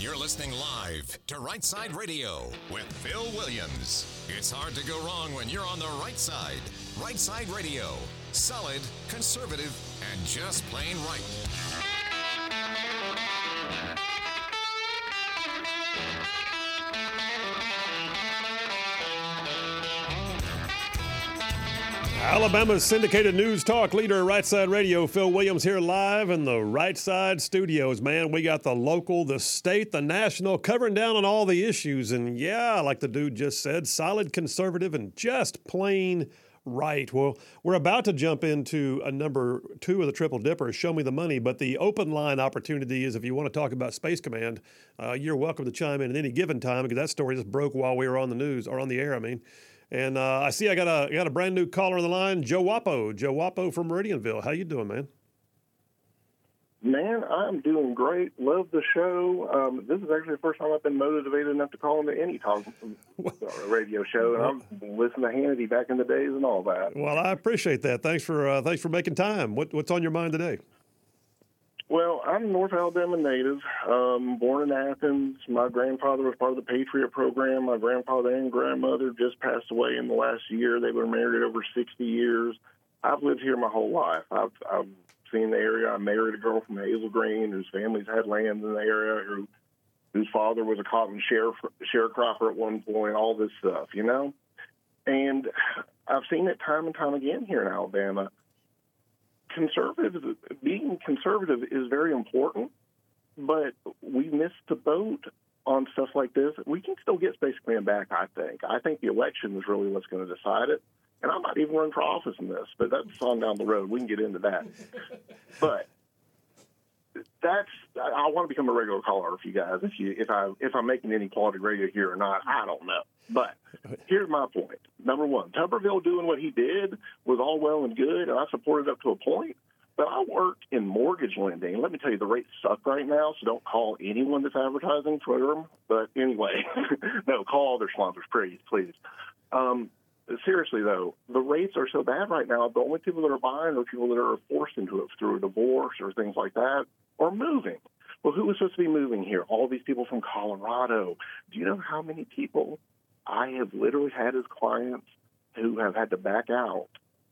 You're listening live to Right Side Radio with Phil Williams. It's hard to go wrong when you're on the right side. Right Side Radio. Solid, conservative, and just plain right. Alabama's syndicated news talk leader, Right Side Radio, Phil Williams here live in the Right Side studios. Man, we got the local, the state, the national, covering down on all the issues. And yeah, like the dude just said, solid conservative and just plain right. Well, we're about to jump into a number 2 of the Triple Dipper, Show Me the Money. But the open line opportunity is if you want to talk about Space Command, you're welcome to chime in at any given time because that story just broke while we were on the news, or on the air, I mean. And I see I got a brand new caller on the line, Joe Wapo. Joe Wapo from Meridianville. How you doing, man? Man, I'm doing great. Love the show. This is actually the first time I've been motivated enough to call into any talk radio show, and I've listened to Hannity back in the days and all that. Well, I appreciate that. Thanks for making time. What's on your mind today? Well, I'm a North Alabama native, born in Athens. My grandfather was part of the Patriot program. My grandfather and grandmother just passed away in the last year. They were married over 60 years. I've lived here my whole life. I've seen the area. I married a girl from Hazel Green whose family's had land in the area, whose father was a cotton sharecropper at one point, all this stuff, you know? And I've seen it time and time again here in Alabama. Being conservative is very important, but we missed the boat on stuff like this. We can still get Space Command back, I think. I think the election is really what's going to decide it. And I might even run for office in this, but that's on down the road. We can get into that. But I want to become a regular caller for you guys. If I'm making any quality radio here or not, I don't know. But here's my point. Number one, Tuberville doing what he did was all well and good, and I supported up to a point. But I work in mortgage lending, and let me tell you, the rates suck right now, so don't call anyone that's advertising for them. But anyway, no, call their sponsors, please. Seriously, though, the rates are so bad right now, the only people that are buying are people that are forced into it through a divorce or things like that, or moving. Well, who was supposed to be moving here? All these people from Colorado. Do you know how many people I have literally had as clients who have had to back out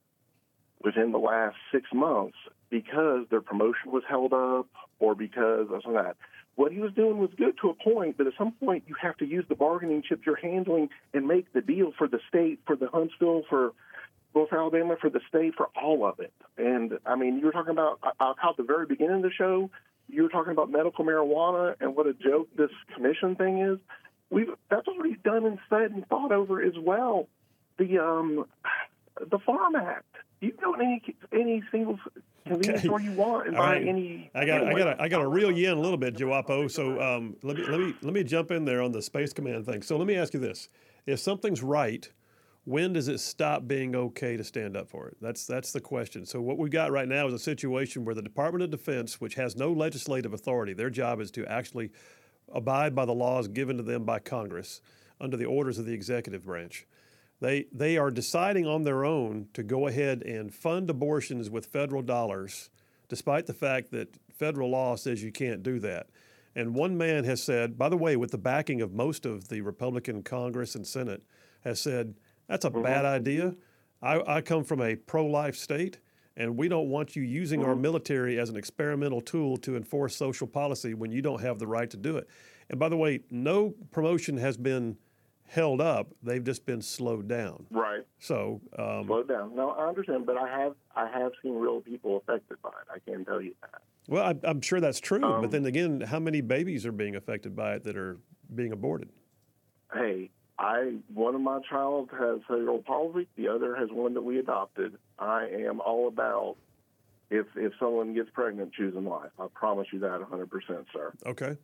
within the last 6 months because their promotion was held up or because of that? What he was doing was good to a point, but at some point you have to use the bargaining chip you're handling and make the deal for the state, for the Huntsville, for North Alabama, for the state, for all of it. And, I mean, you were talking about, I caught the very beginning of the show, you were talking about medical marijuana and what a joke this commission thing is. That's already done and said and thought over as well. The Farm Act. You can go in any single convenience store you want and buy any. I got to reel you in a little bit, Joe Wapo. So let me jump in there on the Space Command thing. So let me ask you this: if something's right, when does it stop being okay to stand up for it? That's the question. So what we've got right now is a situation where the Department of Defense, which has no legislative authority, their job is to actually abide by the laws given to them by Congress under the orders of the executive branch. They are deciding on their own to go ahead and fund abortions with federal dollars, despite the fact that federal law says you can't do that. And one man has said, by the way, with the backing of most of the Republican Congress and Senate, has said, that's a bad idea. I come from a pro-life state, and we don't want you using our military as an experimental tool to enforce social policy when you don't have the right to do it. And by the way, no promotion has been held up. They've just been slowed down. Right. So slowed down. No, I understand, but I have seen real people affected by it. I can tell you that. Well, I'm sure that's true. But then again, how many babies are being affected by it that are being aborted? Hey, one of my child has cerebral palsy. The other has one that we adopted. I am all about if someone gets pregnant, choosing life. I promise you that 100%, sir. Okay.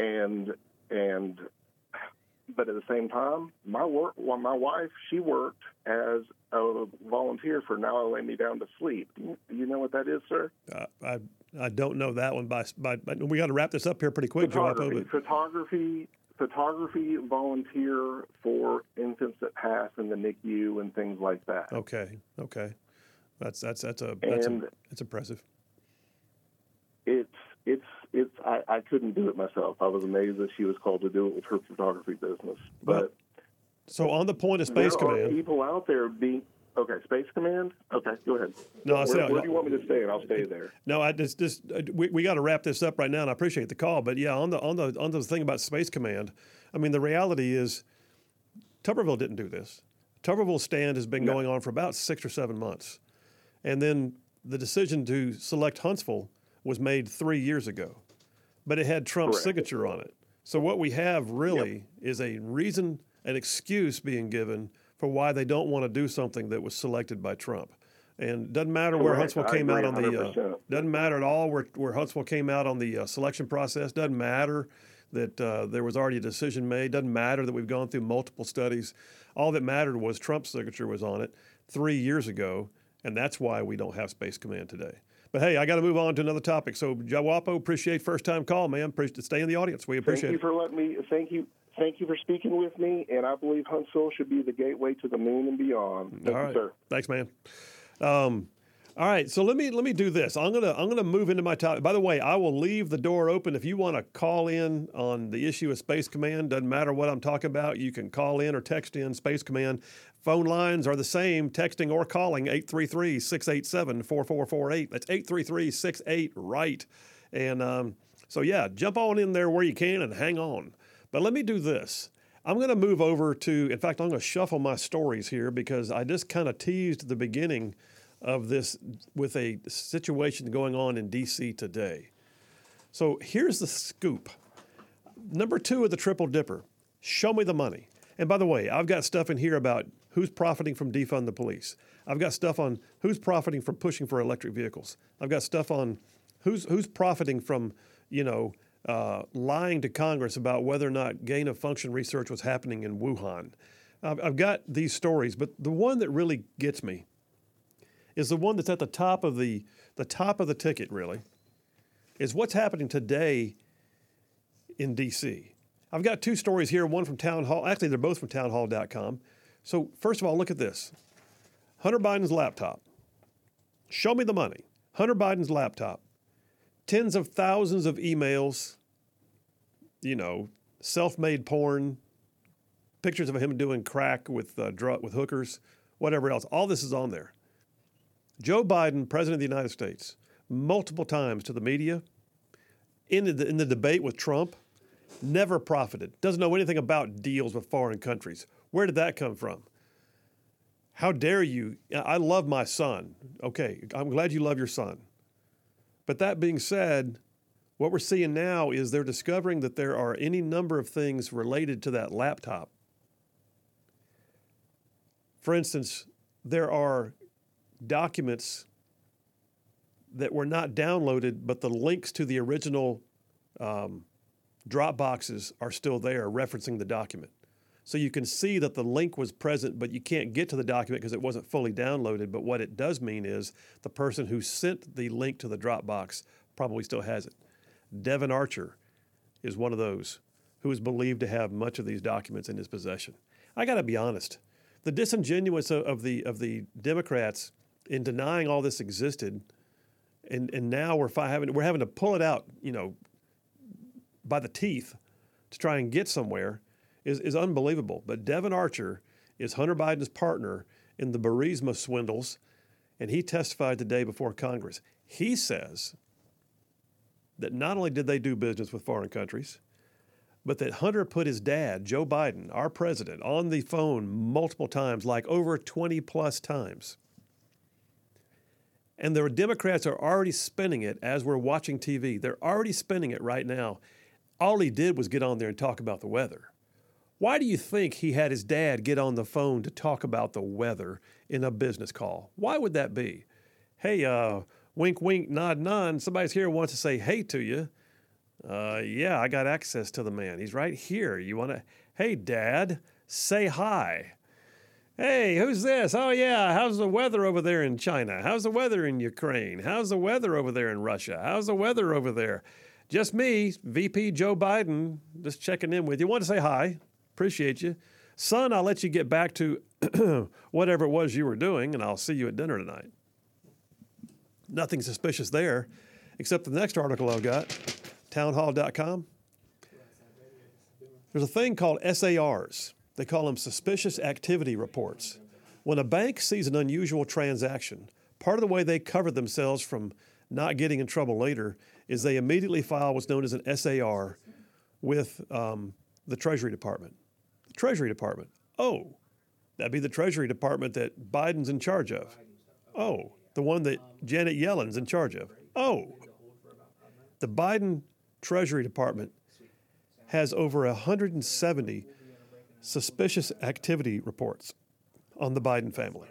But at the same time, my wife, she worked as a volunteer for Now I Lay Me Down to Sleep. Do you know what that is, sir? I don't know that one. By we got to wrap this up here pretty quick, Joe. Photography volunteer for infants that pass in the NICU and things like that. Okay. That's impressive. I couldn't do it myself. I was amazed that she was called to do it with her photography business. But so on the point of Space Command, there are people out there being. Okay, Space Command. Okay, go ahead. No, where do you want me to stay? And I'll stay there. No, we got to wrap this up right now, and I appreciate the call. But yeah, on the thing about Space Command, I mean, the reality is, Tuberville didn't do this. Tuberville's stand has been going on for about 6 or 7 months, and then the decision to select Huntsville was made 3 years ago, but it had Trump's signature on it. So what we have really is a reason, an excuse being given for why they don't want to do something that was selected by Trump. And doesn't matter where Huntsville came out on the doesn't matter at all where Huntsville came out on the selection process. Doesn't matter that there was already a decision made. Doesn't matter that we've gone through multiple studies. All that mattered was Trump's signature was on it 3 years ago, and that's why we don't have Space Command today. But hey, I got to move on to another topic. So Jawapo, appreciate first time call, man. Appreciate stay in the audience. We appreciate it. Thank you for letting me. Thank you for speaking with me, and I believe Huntsville should be the gateway to the moon and beyond. Thank you, sir. Thanks, man. All right, so let me do this. I'm gonna move into my topic. By the way, I will leave the door open if you want to call in on the issue of Space Command. Doesn't matter what I'm talking about. You can call in or text in Space Command. Phone lines are the same, texting or calling 833-687-4448. That's 833-68-RIGHT. And so yeah, jump on in there where you can and hang on. But let me do this. I'm going to move over to, in fact, I'm going to shuffle my stories here because I just kind of teased the beginning of this with a situation going on in D.C. today. So here's the scoop. Number 2 of the Triple Dipper, show me the money. And by the way, I've got stuff in here about who's profiting from defund the police. I've got stuff on who's profiting from pushing for electric vehicles. I've got stuff on who's profiting from, lying to Congress about whether or not gain-of-function research was happening in Wuhan. I've got these stories, but the one that really gets me is the one that's at the top of the ticket, really, is what's happening today in D.C. I've got 2 stories here, one from Town Hall. Actually, they're both from townhall.com. So first of all, look at this. Hunter Biden's laptop. Show me the money. Hunter Biden's laptop. Tens of thousands of emails, self-made porn, pictures of him doing crack with hookers, whatever else. All this is on there. Joe Biden, President of the United States, multiple times to the media, in the debate with Trump, never profited, doesn't know anything about deals with foreign countries. Where did that come from? How dare you? I love my son. Okay, I'm glad you love your son. But that being said, what we're seeing now is they're discovering that there are any number of things related to that laptop. For instance, there are documents that were not downloaded, but the links to the original Dropboxes are still there referencing the document. So you can see that the link was present, but you can't get to the document because it wasn't fully downloaded. But what it does mean is the person who sent the link to the Dropbox probably still has it. Devin Archer is one of those who is believed to have much of these documents in his possession. I got to be honest. The disingenuous of the Democrats in denying all this existed, and now we're having to pull it out, by the teeth to try and get somewhere is unbelievable. But Devin Archer is Hunter Biden's partner in the Burisma swindles, and he testified today before Congress. He says that not only did they do business with foreign countries, but that Hunter put his dad, Joe Biden, our president, on the phone multiple times, like over 20 plus times. And the Democrats are already spinning it as we're watching TV. They're already spinning it right now. All he did was get on there and talk about the weather. Why do you think he had his dad get on the phone to talk about the weather in a business call? Why would that be? Hey, wink, wink, nod, nod. Somebody's here who wants to say hey to you. Yeah, I got access to the man. He's right here. You want to, hey, Dad, say hi. Hey, who's this? Oh, yeah, how's the weather over there in China? How's the weather in Ukraine? How's the weather over there in Russia? How's the weather over there? Just me, VP Joe Biden, just checking in with you. Want to say hi. Appreciate you. Son, I'll let you get back to whatever it was you were doing, and I'll see you at dinner tonight. Nothing suspicious there. Except the next article I've got, townhall.com, there's a thing called SARs. They call them suspicious activity reports. When a bank sees an unusual transaction, part of the way they cover themselves from not getting in trouble later is they immediately file what's known as an SAR with the Treasury Department. The Treasury Department. Oh, that'd be the Treasury Department that Biden's in charge of. Oh, the one that Janet Yellen's in charge of. Oh, the Biden Treasury Department has over 170 suspicious activity reports on the Biden family.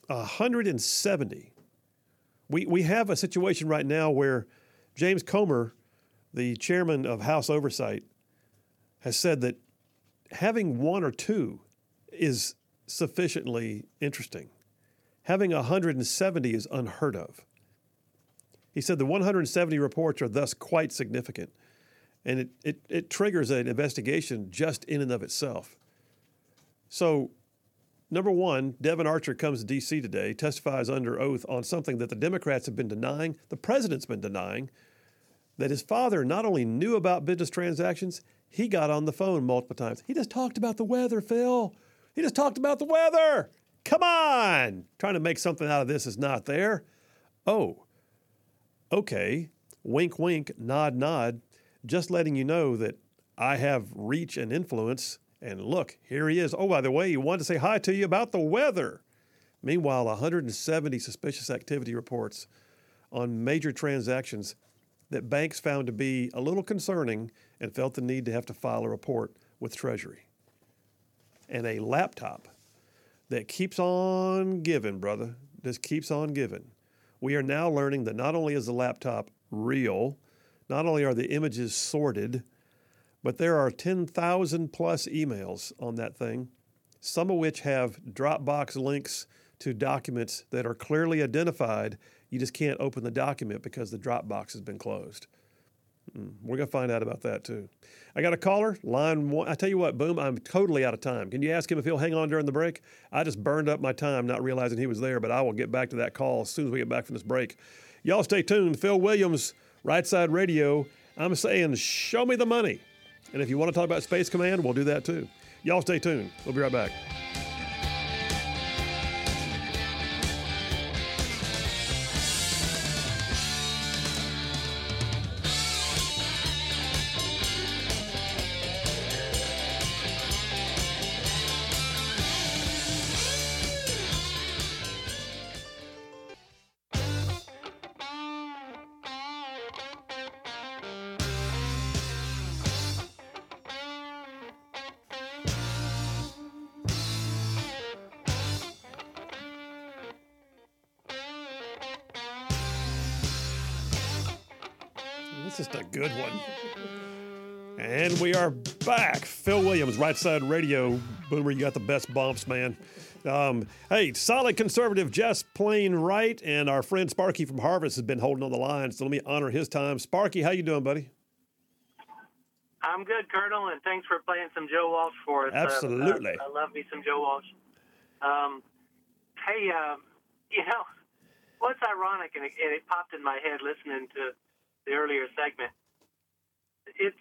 170. We have a situation right now where James Comer, the chairman of House Oversight, has said that having one or two is sufficiently interesting. Having 170 is unheard of. He said the 170 reports are thus quite significant, and it triggers an investigation just in and of itself. So, number one, Devin Archer comes to D.C. today, testifies under oath on something that the Democrats have been denying, the president's been denying, that his father not only knew about business transactions, he got on the phone multiple times. He just talked about the weather, Phil. He just talked about the weather. Come on. Trying to make something out of this is not there. Oh, okay. Wink, wink, nod, nod. Just letting you know that I have reach and influence. And look, here he is. Oh, by the way, he wanted to say hi to you about the weather. Meanwhile, 170 suspicious activity reports on major transactions that banks found to be a little concerning and felt the need to have to file a report with Treasury. And a laptop that keeps on giving, brother, just keeps on giving. We are now learning that not only is the laptop real, not only are the images sorted, but there are 10,000 plus emails on that thing, some of which have Dropbox links to documents that are clearly identified. You just can't open the document because the Dropbox has been closed. We're going to find out about that, too. I got a caller, line one. I tell you what, Boom, I'm totally out of time. Can you ask him if he'll hang on during the break? I just burned up my time not realizing he was there, but I will get back to that call as soon as we get back from this break. Y'all stay tuned. Phil Williams, Right Side Radio. I'm saying, show me the money. And if you want to talk about Space Command, we'll do that, too. Y'all stay tuned. We'll be right back. Just a good one. And we are back. Phil Williams, Right Side Radio. Boomer, you got the best bumps, man. Hey, solid conservative, just plain right. And our friend Sparky from Harvest has been holding on the line, so let me honor his time. Sparky, how you doing, buddy? I'm good, Colonel, and thanks for playing some Joe Walsh for us. Absolutely. I love me some Joe Walsh. Hey, you know, what's ironic, and it popped in my head listening to the earlier segment. It's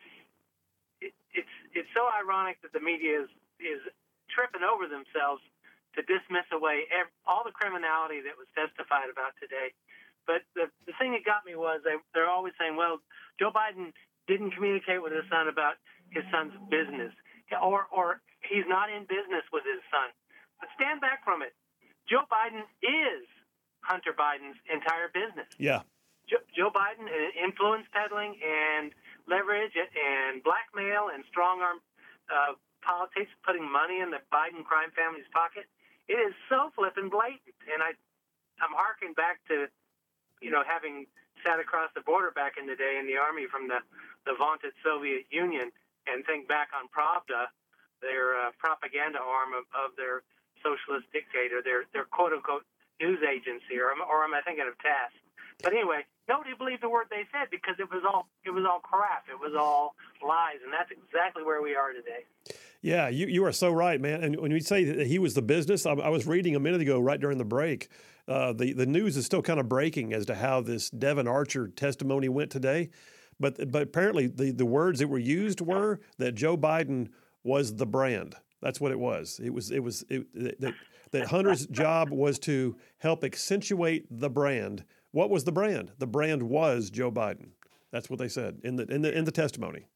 so ironic that the media is tripping over themselves to dismiss away all the criminality that was testified about today. But the thing that got me was they're always saying, well, Joe Biden didn't communicate with his son about his son's business, or he's not in business with his son. But stand back from it. Joe Biden is Hunter Biden's entire business. Yeah. Joe Biden, influence peddling and leverage and blackmail and strong-arm politics, putting money in the Biden crime family's pocket, it is so flippin' blatant. And I'm harking back to, having sat across the border back in the day in the Army from the vaunted Soviet Union and think back on Pravda, their propaganda arm of their socialist dictator, their quote-unquote news agency, or am I thinking of TASS? But anyway, nobody believed the word they said because it was all crap. It was all lies, and that's exactly where we are today. Yeah, you are so right, man. And when you say that he was the business, I was reading a minute ago, right during the break, the news is still kind of breaking as to how this Devon Archer testimony went today. But apparently the words that were used were that Joe Biden was the brand. That's what it was. That Hunter's job was to help accentuate the brand. What was the brand? The brand was Joe Biden. That's what they said in the testimony.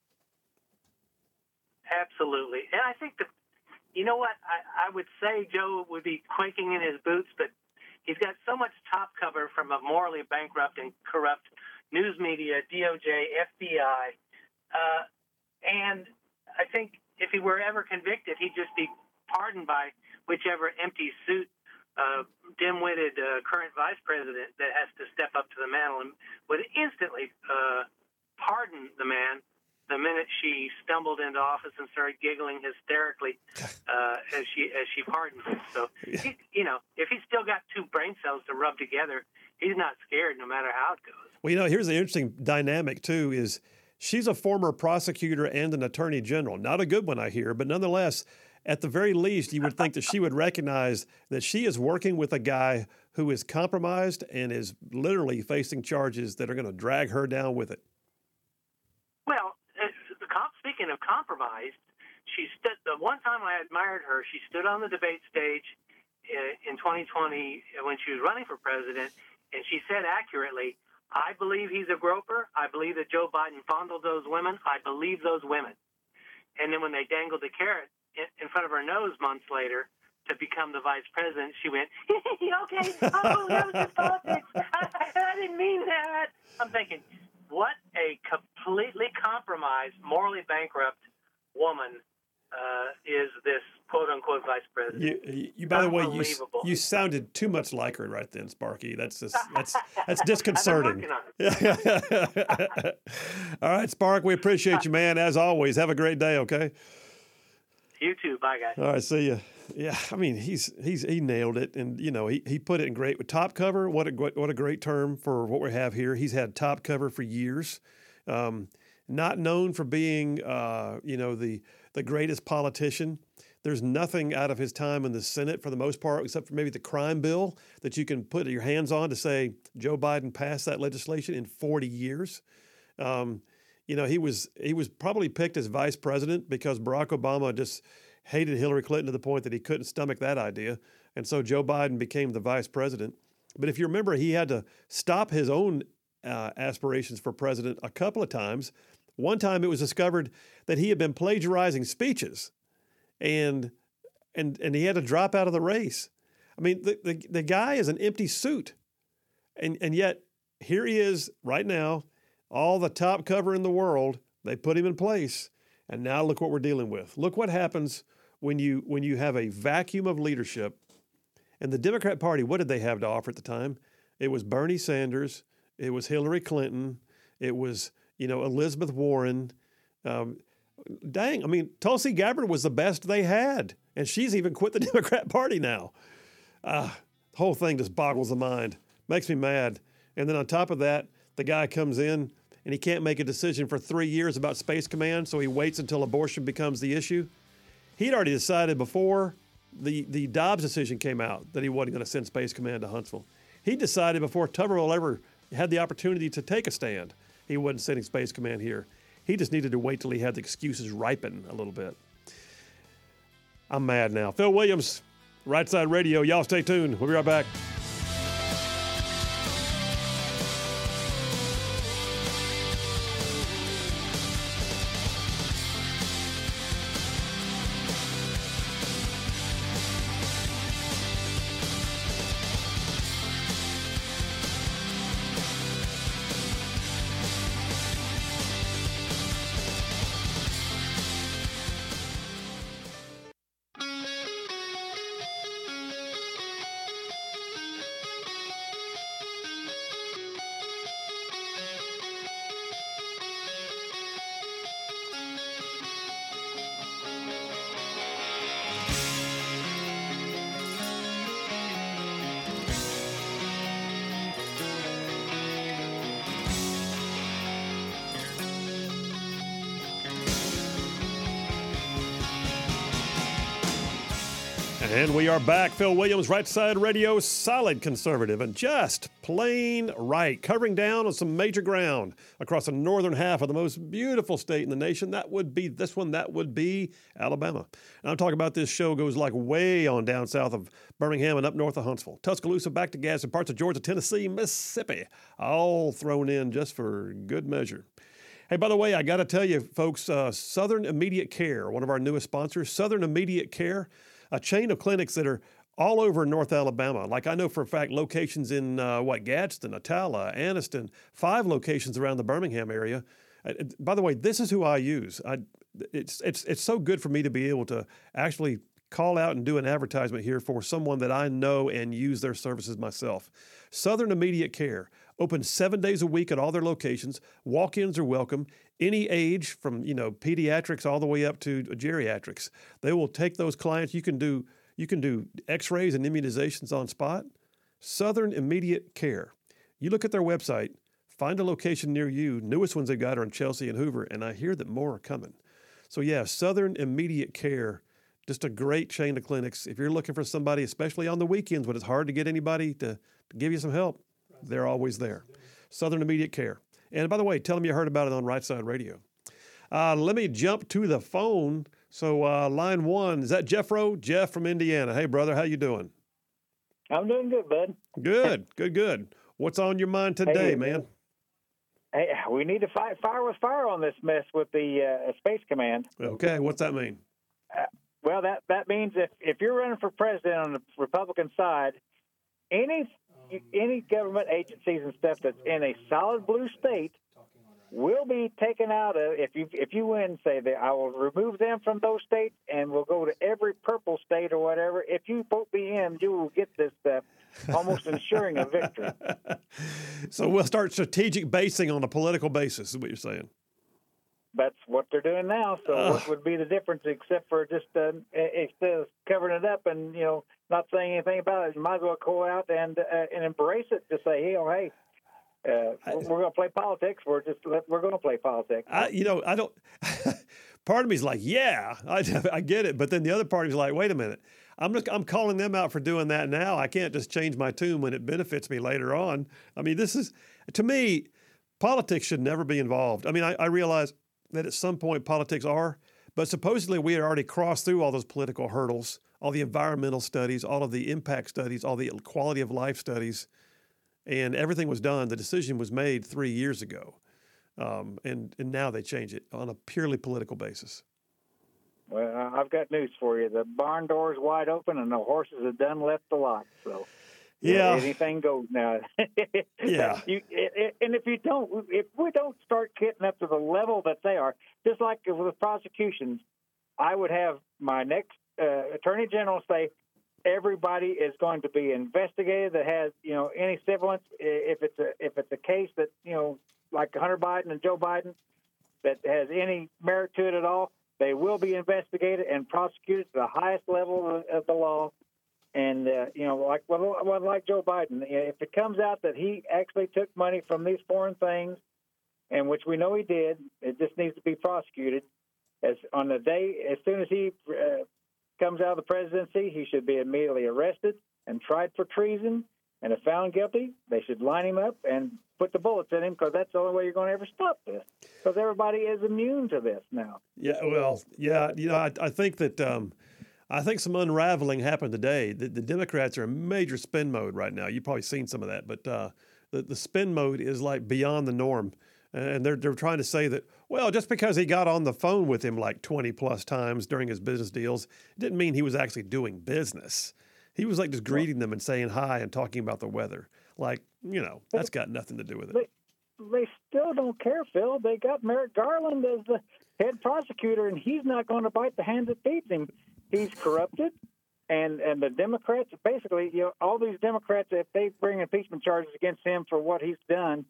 Absolutely. And I think that, you know what, I would say Joe would be quaking in his boots, but he's got so much top cover from a morally bankrupt and corrupt news media, DOJ, FBI. And I think if he were ever convicted, he'd just be pardoned by whichever empty suit, dim-witted current vice president that has to step up to the mantle and would instantly pardon the man the minute she stumbled into office and started giggling hysterically as she pardoned him. So, if he's still got two brain cells to rub together, he's not scared no matter how it goes. Well, here's the interesting dynamic, too, is she's a former prosecutor and an attorney general. Not a good one, I hear, but nonetheless, at the very least, you would think that she would recognize that she is working with a guy who is compromised and is literally facing charges that are going to drag her down with it. Well, speaking of compromised, she stood. The one time I admired her, she stood on the debate stage in 2020 when she was running for president, and she said accurately, "I believe he's a groper. I believe that Joe Biden fondled those women. I believe those women." And then when they dangled the carrot in front of her nose months later to become the vice president, she went, "Okay, oh, that was just politics. I didn't mean that." I'm thinking, what a completely compromised, morally bankrupt woman is this quote-unquote vice president. You by the way, you sounded too much like her right then, Sparky. That's disconcerting. All right, Spark, we appreciate you, man, as always. Have a great day, okay? You too. Bye, guys. All right, see you. Yeah, I mean, he nailed it, and he put it in great with top cover. What a great term for what we have here. He's had top cover for years. Not known for being the greatest politician. There's nothing out of his time in the Senate for the most part, except for maybe the crime bill that you can put your hands on to say Joe Biden passed that legislation in 40 years. He was probably picked as vice president because Barack Obama just hated Hillary Clinton to the point that he couldn't stomach that idea. And so Joe Biden became the vice president. But if you remember, he had to stop his own aspirations for president a couple of times. One time it was discovered that he had been plagiarizing speeches and he had to drop out of the race. I mean, the guy is an empty suit. And yet here he is right now, all the top cover in the world, they put him in place. And now look what we're dealing with. Look what happens when you have a vacuum of leadership. And the Democrat Party, what did they have to offer at the time? It was Bernie Sanders. It was Hillary Clinton. It was, Elizabeth Warren. Tulsi Gabbard was the best they had. And she's even quit the Democrat Party now. The whole thing just boggles the mind. Makes me mad. And then on top of that, the guy comes in and he can't make a decision for 3 years about Space Command, so he waits until abortion becomes the issue. He'd already decided before the Dobbs decision came out that he wasn't going to send Space Command to Huntsville. He decided before Tuberville ever had the opportunity to take a stand, he wasn't sending Space Command here. He just needed to wait till he had the excuses ripen a little bit. I'm mad now. Phil Williams, Right Side Radio. Y'all stay tuned. We'll be right back. And we are back. Phil Williams, Right Side Radio, solid conservative and just plain right, covering down on some major ground across the northern half of the most beautiful state in the nation. That would be this one. That would be Alabama. And I'm talking about this show goes like way on down south of Birmingham and up north of Huntsville, Tuscaloosa, back to Gadsden, parts of Georgia, Tennessee, Mississippi, all thrown in just for good measure. Hey, by the way, I got to tell you, folks, Southern Immediate Care, one of our newest sponsors, Southern Immediate Care, a chain of clinics that are all over North Alabama. Like I know for a fact locations in, Gadsden, Attala, Anniston, 5 locations around the Birmingham area. By the way, this is who I use. It's so good for me to be able to actually call out and do an advertisement here for someone that I know and use their services myself. Southern Immediate Care, open 7 days a week at all their locations. Walk-ins are welcome. Any age from, pediatrics all the way up to geriatrics. They will take those clients. You can do x-rays and immunizations on spot. Southern Immediate Care. You look at their website, find a location near you. Newest ones they've got are in Chelsea and Hoover, and I hear that more are coming. So yeah, Southern Immediate Care, just a great chain of clinics. If you're looking for somebody, especially on the weekends when it's hard to get anybody to give you some help, they're always there. Southern Immediate Care. And by the way, tell them you heard about it on Right Side Radio. Let me jump to the phone. So line 1, is that Jeff Rowe? Jeff from Indiana. Hey, brother, how you doing? I'm doing good, bud. Good. What's on your mind today, man? Hey, we need to fight fire with fire on this mess with the Space Command. Okay, what's that mean? Well, that means if you're running for president on the Republican side, any government agencies and stuff that's in a solid blue state will be taken out of. If you win, say that I will remove them from those states, and we'll go to every purple state or whatever. If you vote me in, you will get this stuff, almost ensuring a victory. So we'll start strategic basing on a political basis, is what you're saying. That's what they're doing now. So what would be the difference except for just instead of covering it up and not saying anything about it? You might as well go out and embrace it. Just say, hey, we're going to play politics. We're going to play politics. I don't. Part of me is like, yeah, I get it, but then the other part is like, wait a minute. I'm calling them out for doing that now. I can't just change my tune when it benefits me later on. I mean, this is, to me, politics should never be involved. I mean, I realize that at some point politics are, but supposedly we had already crossed through all those political hurdles, all the environmental studies, all of the impact studies, all the quality of life studies, and everything was done. The decision was made 3 years ago, and now they change it on a purely political basis. Well, I've got news for you. The barn door is wide open, and the horses have done left the lot. So, yeah, anything goes now. Yeah. And if we don't start getting up to the level that they are, just like with prosecutions, I would have my next attorney general say everybody is going to be investigated that has any semblance. If it's a case that like Hunter Biden and Joe Biden that has any merit to it at all, they will be investigated and prosecuted to the highest level of the law. And, like Joe Biden, if it comes out that he actually took money from these foreign things, and which we know he did, it just needs to be prosecuted. As soon as he comes out of the presidency, he should be immediately arrested and tried for treason. And if found guilty, they should line him up and put the bullets in him, because that's the only way you're going to ever stop this. Because everybody is immune to this now. Yeah, well, yeah, I think that I think some unraveling happened today. The Democrats are in major spin mode right now. You've probably seen some of that, but the spin mode is like beyond the norm. And they're trying to say that, well, just because he got on the phone with him like 20 plus times during his business deals, it didn't mean he was actually doing business. He was like just greeting them and saying hi and talking about the weather. Like, that's got nothing to do with it. They still don't care, Phil. They got Merrick Garland as the head prosecutor, and he's not going to bite the hand that feeds him. He's corrupted, and the Democrats, basically, all these Democrats, if they bring impeachment charges against him for what he's done,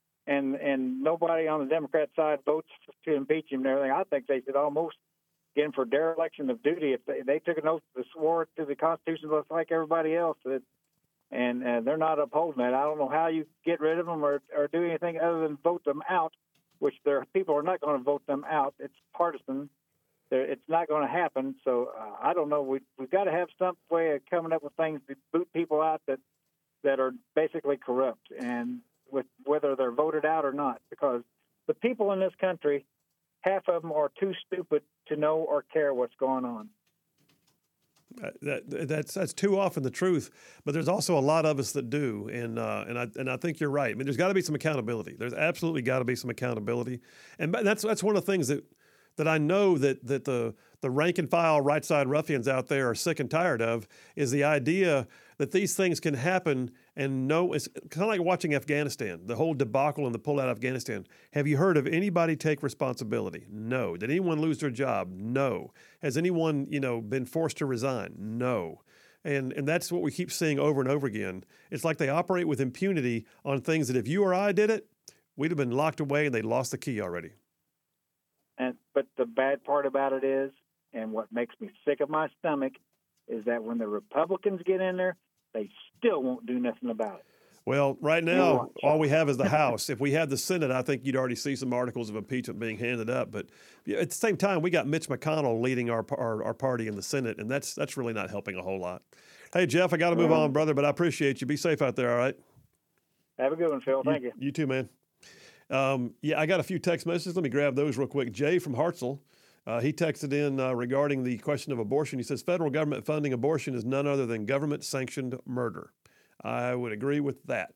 and nobody on the Democrat side votes to impeach him and everything, I think they should almost get him for dereliction of duty. If they took an oath to swore to the Constitution just like everybody else, and they're not upholding that. I don't know how you get rid of them or do anything other than vote them out, which people are not going to vote them out. It's partisan. it's not going to happen. So I don't know. We've got to have some way of coming up with things to boot people out that are basically corrupt, and with whether they're voted out or not, because the people in this country, half of them are too stupid to know or care what's going on. That's too often the truth, but there's also a lot of us that do, and I think you're right. I mean, there's got to be some accountability. There's absolutely got to be some accountability, and that's one of the things that I know that the rank and file right side ruffians out there are sick and tired of, is the idea that these things can happen and no, it's kind of like watching Afghanistan, the whole debacle and the pullout of Afghanistan. Have you heard of anybody take responsibility? No. Did anyone lose their job? No. Has anyone, been forced to resign? No. And that's what we keep seeing over and over again. It's like they operate with impunity on things that if you or I did it, we'd have been locked away and they'd lost the key already. But the bad part about it is, and what makes me sick of my stomach, is that when the Republicans get in there, they still won't do nothing about it. Well, right now, all we have is the House. If we had the Senate, I think you'd already see some articles of impeachment being handed up. But at the same time, we got Mitch McConnell leading our party in the Senate, and that's really not helping a whole lot. Hey, Jeff, I got to move on, brother, but I appreciate you. Be safe out there, all right? Have a good one, Phil. Thank you. You too, man. I got a few text messages. Let me grab those real quick. Jay from Hartselle, he texted in regarding the question of abortion. He says, federal government funding abortion is none other than government-sanctioned murder. I would agree with that.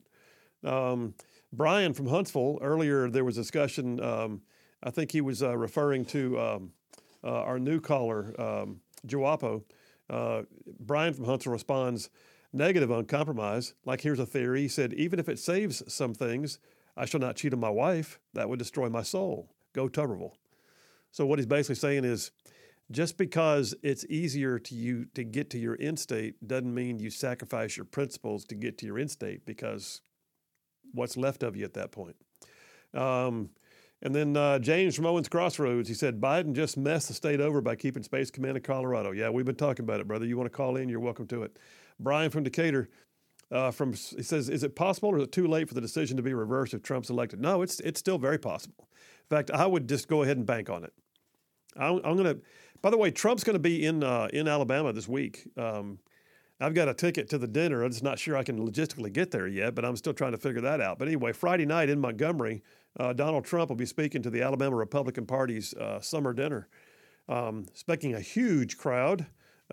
Brian from Huntsville, earlier there was discussion, I think he was referring to our new caller, Joapo. Brian from Huntsville responds, negative on compromise. Like, here's a theory. He said, even if it saves some things, I shall not cheat on my wife. That would destroy my soul. Go Tuberville. So what he's basically saying is, just because it's easier to get to your end state doesn't mean you sacrifice your principles to get to your end state, because what's left of you at that point. And then James from Owens Crossroads, he said, Biden just messed the state over by keeping Space Command in Colorado. Yeah, we've been talking about it, brother. You want to call in, you're welcome to it. Brian from Decatur, he says, is it possible or is it too late for the decision to be reversed if Trump's elected? No, it's still very possible. In fact, I would just go ahead and bank on it. I'm going to, by the way, Trump's going to be in Alabama this week. I've got a ticket to the dinner. I'm just not sure I can logistically get there yet, but I'm still trying to figure that out. But anyway, Friday night in Montgomery, Donald Trump will be speaking to the Alabama Republican Party's summer dinner, expecting a huge crowd.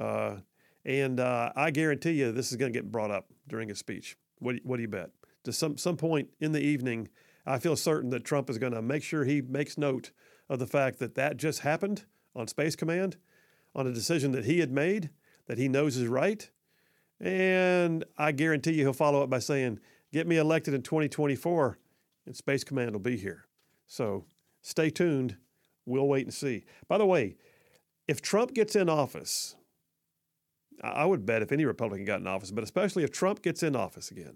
And I guarantee you this is going to get brought up during his speech. What do you bet? To some point in the evening, I feel certain that Trump is going to make sure he makes note of the fact that just happened on Space Command, on a decision that he had made, that he knows is right. And I guarantee you he'll follow up by saying, get me elected in 2024 and Space Command will be here. So stay tuned. We'll wait and see. By the way, if Trump gets in office, I would bet if any Republican got in office, but especially if Trump gets in office again,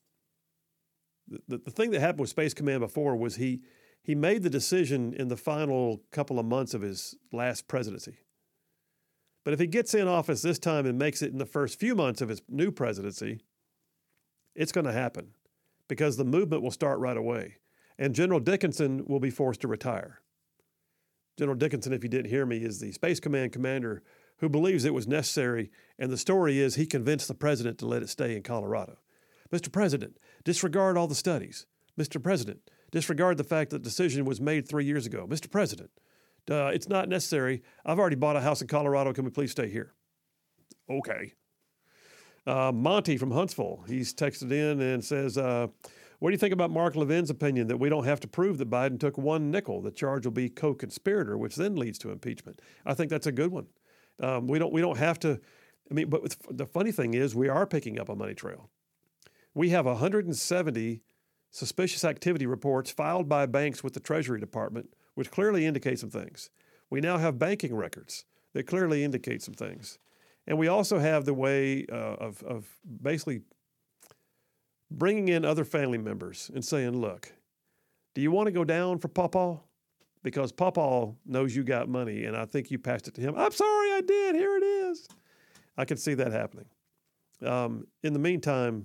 the thing that happened with Space Command before was he made the decision in the final couple of months of his last presidency. But if he gets in office this time and makes it in the first few months of his new presidency, it's going to happen because the movement will start right away. And General Dickinson will be forced to retire. General Dickinson, if you didn't hear me, is the Space Command commander who believes it was necessary. And the story is he convinced the president to let it stay in Colorado. Mr. President, disregard all the studies. Mr. President, disregard the fact that the decision was made 3 years ago. Mr. President, it's not necessary. I've already bought a house in Colorado. Can we please stay here? Okay. Monty from Huntsville, he's texted in and says, what do you think about Mark Levin's opinion that we don't have to prove that Biden took one nickel? The charge will be co-conspirator, which then leads to impeachment. I think that's a good one. We don't have to. I mean, but the funny thing is we are picking up a money trail. We have 170 suspicious activity reports filed by banks with the Treasury Department, which clearly indicate some things. We now have banking records that clearly indicate some things. And we also have the way of basically bringing in other family members and saying, look, do you want to go down for Pawpaw? Because Pawpaw knows you got money, and I think you passed it to him. I'm sorry, I did. Here it is. I can see that happening. In the meantime,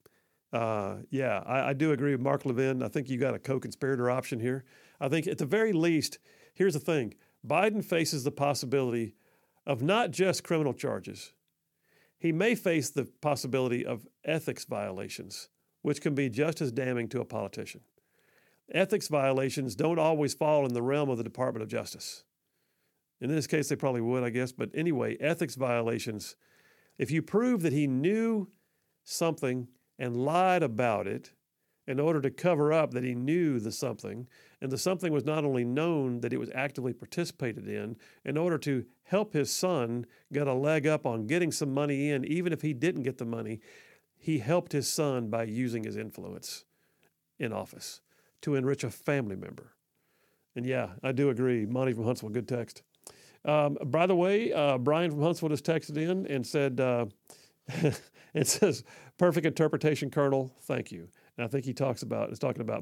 I do agree with Mark Levin. I think you got a co-conspirator option here. I think at the very least, here's the thing. Biden faces the possibility of not just criminal charges. He may face the possibility of ethics violations, which can be just as damning to a politician. Ethics violations don't always fall in the realm of the Department of Justice. In this case, they probably would, I guess. But anyway, ethics violations, if you prove that he knew something and lied about it in order to cover up that he knew the something, and the something was not only known, that it was actively participated in order to help his son get a leg up on getting some money in, even if he didn't get the money, he helped his son by using his influence in office to enrich a family member. And yeah, I do agree. Monty from Huntsville, good text. By the way, Brian from Huntsville just texted in and said, it says, perfect interpretation, Colonel. Thank you. And I think he's talking about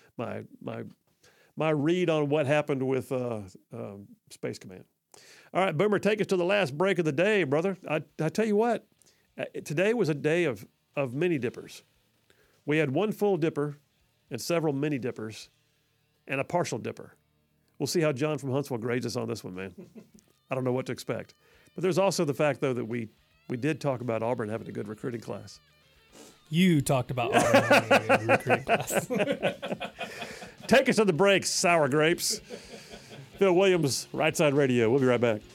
my read on what happened with Space Command. All right, Boomer, take us to the last break of the day, brother. I tell you what, today was a day of mini dippers. We had one full dipper and several mini dippers and a partial dipper. We'll see how John from Huntsville grades us on this one, man. I don't know what to expect. But there's also the fact, though, that we did talk about Auburn having a good recruiting class. You talked about Auburn having a good recruiting class. Take us to the break, sour grapes. Phil Williams, Right Side Radio. We'll be right back.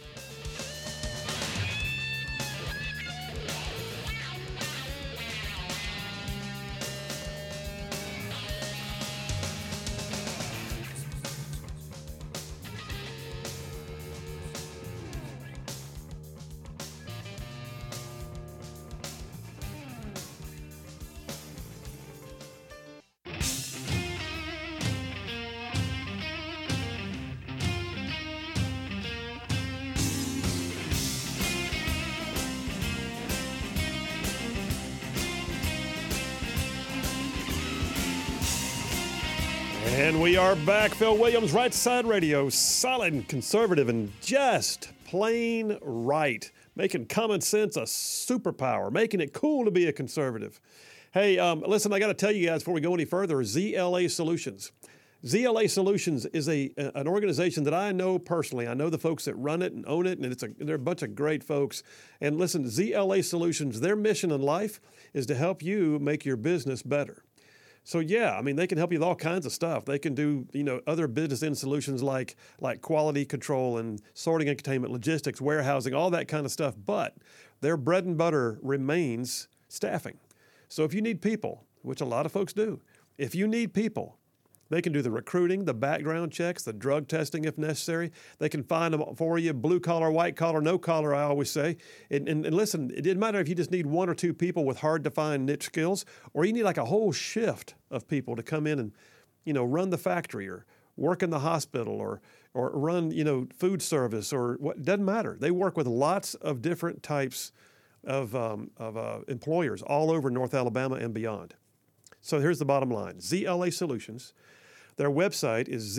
And we are back. Phil Williams, Right Side Radio. Solid, conservative, and just plain right. Making common sense a superpower. Making it cool to be a conservative. Hey, listen, I got to tell you guys before we go any further, ZLA Solutions. ZLA Solutions is an organization that I know personally. I know the folks that run it and own it, and they're a bunch of great folks. And listen, ZLA Solutions, their mission in life is to help you make your business better. So yeah, I mean, they can help you with all kinds of stuff. They can do, other business end solutions like quality control and sorting and containment, logistics, warehousing, all that kind of stuff. But their bread and butter remains staffing. So if you need people, which a lot of folks do, if you need people, they can do the recruiting, the background checks, the drug testing if necessary. They can find them for you, blue collar, white collar, no collar, I always say. And listen, it didn't matter if you just need one or two people with hard-to-find niche skills, or you need like a whole shift of people to come in and, run the factory or work in the hospital or run, food service or what. Doesn't matter. They work with lots of different types of employers all over North Alabama and beyond. So here's the bottom line. ZLA Solutions. Their website is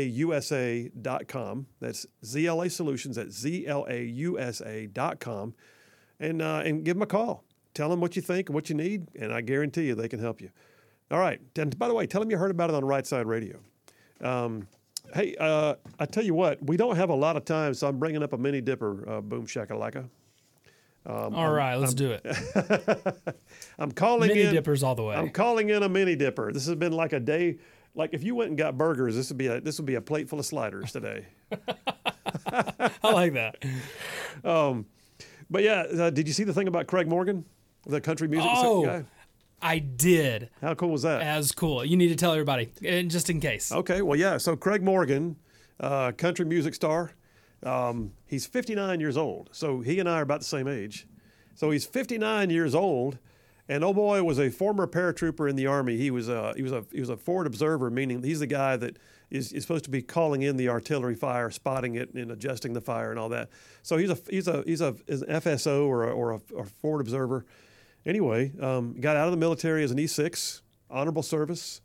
zlausa.com. That's ZLA Solutions at zlausa.com. And give them a call. Tell them what you think and what you need, and I guarantee you they can help you. All right. And by the way, tell them you heard about it on Right Side Radio. Hey, I tell you what, we don't have a lot of time, so I'm bringing up a mini dipper, Boom Shakalaka. All right, let's do it. I'm calling mini in dippers all the way. I'm calling in a mini dipper. This has been like a day. Like if you went and got burgers, this would be a plate full of sliders today. I like that. But yeah, did you see the thing about Craig Morgan, the country music guy? I did. How cool was that? As cool. You need to tell everybody, just in case. Okay, well, yeah. So Craig Morgan, country music star. He's 59 years old, so he and I are about the same age. So he's 59 years old, and oh boy, was a former paratrooper in the Army. He was a forward observer, meaning he's the guy that is supposed to be calling in the artillery fire, spotting it, and adjusting the fire and all that. So he's an FSO or a forward observer. Anyway, got out of the military as an E6, honorable service.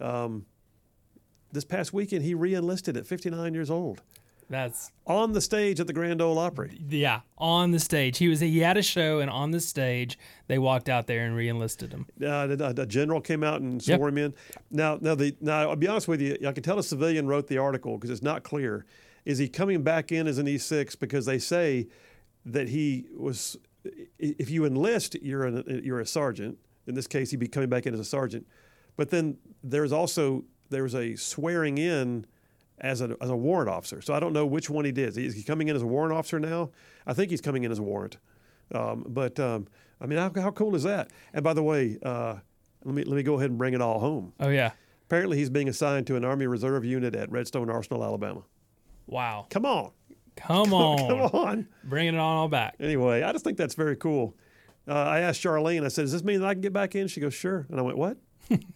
This past weekend, he re-enlisted at 59 years old. That's on the stage at the Grand Ole Opry. Yeah, on the stage. He had a show, and on the stage, they walked out there and re-enlisted him. The general came out and swore him in. Now, I'll be honest with you. I can tell a civilian wrote the article because it's not clear. is he coming back in as an E6 because they say that he was, if you enlist, you're a sergeant. In this case, he'd be coming back in as a sergeant. But then there's a swearing in as a warrant officer. So I don't know which one he did. Is he coming in as a warrant officer now? I think he's coming in as a warrant. I mean, how cool is that? And by the way, let me go ahead and bring it all home. Oh, yeah. Apparently, he's being assigned to an Army Reserve unit at Redstone Arsenal, Alabama. Wow. Come on. Come on. Come on. Bringing it on all back. Anyway, I just think that's very cool. I asked Charlene, I said, does this mean that I can get back in? She goes, sure. And I went, what?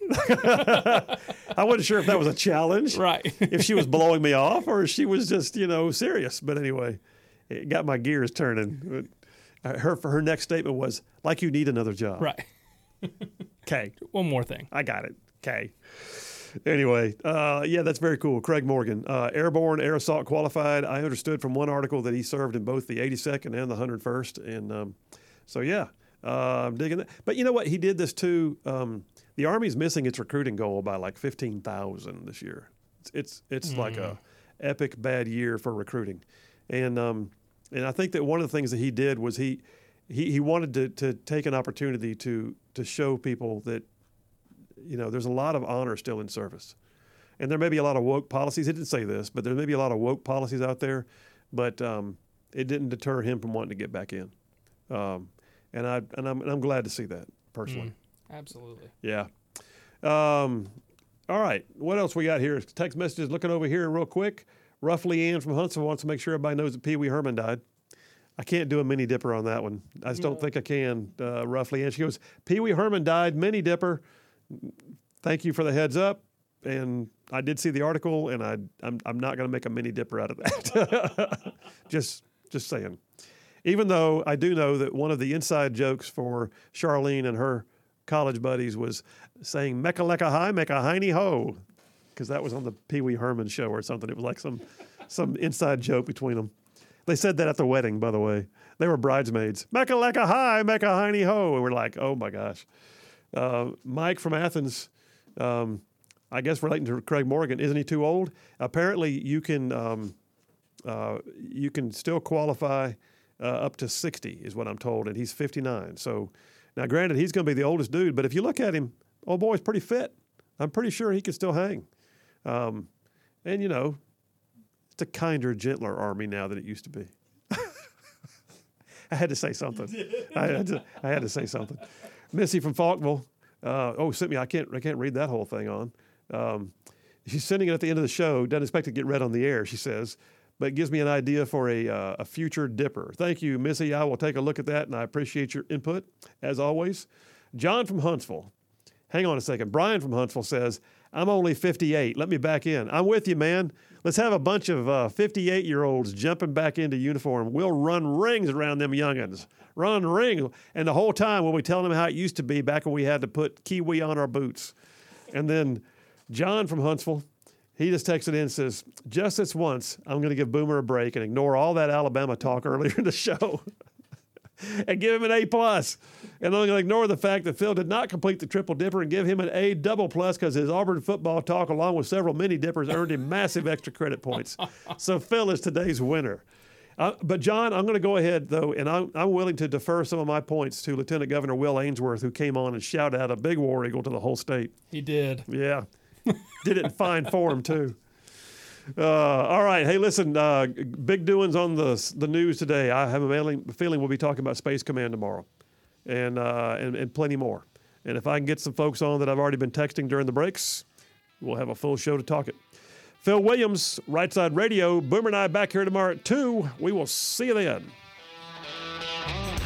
I wasn't sure if that was a challenge. Right. If she was blowing me off or if she was just, serious. But anyway, it got my gears turning. Her next statement was, like you need another job. Right. Okay. One more thing. I got it. Okay. Anyway, that's very cool. Craig Morgan, airborne, air assault qualified. I understood from one article that he served in both the 82nd and the 101st. And I'm digging that. But you know what? He did this too. The Army's missing its recruiting goal by like 15,000 this year. It's like a epic bad year for recruiting. And I think that one of the things that he did was he wanted to take an opportunity to show people that, there's a lot of honor still in service. And there may be a lot of woke policies. He didn't say this, but there may be a lot of woke policies out there. But it didn't deter him from wanting to get back in. And I'm glad to see that personally. Absolutely. Yeah. All right. What else we got here? Text messages. Looking over here real quick. Roughly Ann from Huntsville wants to make sure everybody knows that Pee Wee Herman died. I can't do a mini dipper on that one. I just don't think I can. Roughly Ann. She goes, Pee Wee Herman died. Mini dipper. Thank you for the heads up. And I did see the article, and I'm not going to make a mini dipper out of that. Just saying. Even though I do know that one of the inside jokes for Charlene and her college buddies was saying "Mecca lecca hi, mecca hiney ho," because that was on the Pee Wee Herman show or something. It was like some inside joke between them. They said that at the wedding, by the way. They were bridesmaids. Mecca lecca hi, mecca hiney ho, and we're like, oh my gosh. Mike from Athens, I guess relating to Craig Morgan, isn't he too old? Apparently, you can still qualify up to 60 is what I'm told, and he's 59. So now, granted, he's going to be the oldest dude, but if you look at him, old boy's pretty fit. I'm pretty sure he can still hang. And it's a kinder, gentler Army now than it used to be. I had to say something. I had to say something. Missy from Falkville. Sent me. I can't read that whole thing on. She's sending it at the end of the show. Doesn't expect to get read on the air, she says, but it gives me an idea for a future dipper. Thank you, Missy. I will take a look at that, and I appreciate your input, as always. John from Huntsville. Hang on a second. Brian from Huntsville says, I'm only 58. Let me back in. I'm with you, man. Let's have a bunch of 58-year-olds jumping back into uniform. We'll run rings around them youngins. Run rings. And the whole time we'll be telling them how it used to be back when we had to put kiwi on our boots. And then John from Huntsville, he just texted in and says, just this once, I'm going to give Boomer a break and ignore all that Alabama talk earlier in the show and give him an A+. And I'm going to ignore the fact that Phil did not complete the triple dipper and give him an A double plus because his Auburn football talk, along with several mini dippers, earned him massive extra credit points. So Phil is today's winner. But John, I'm going to go ahead, though, and I'm willing to defer some of my points to Lieutenant Governor Will Ainsworth, who came on and shouted out a big war eagle to the whole state. He did. Yeah. Did it in fine form, too. All right. Hey, listen, big doings on the news today. I have a feeling we'll be talking about Space Command tomorrow and plenty more. And if I can get some folks on that I've already been texting during the breaks, we'll have a full show to talk it. Phil Williams, Right Side Radio. Boomer and I back here tomorrow at 2. We will see you then.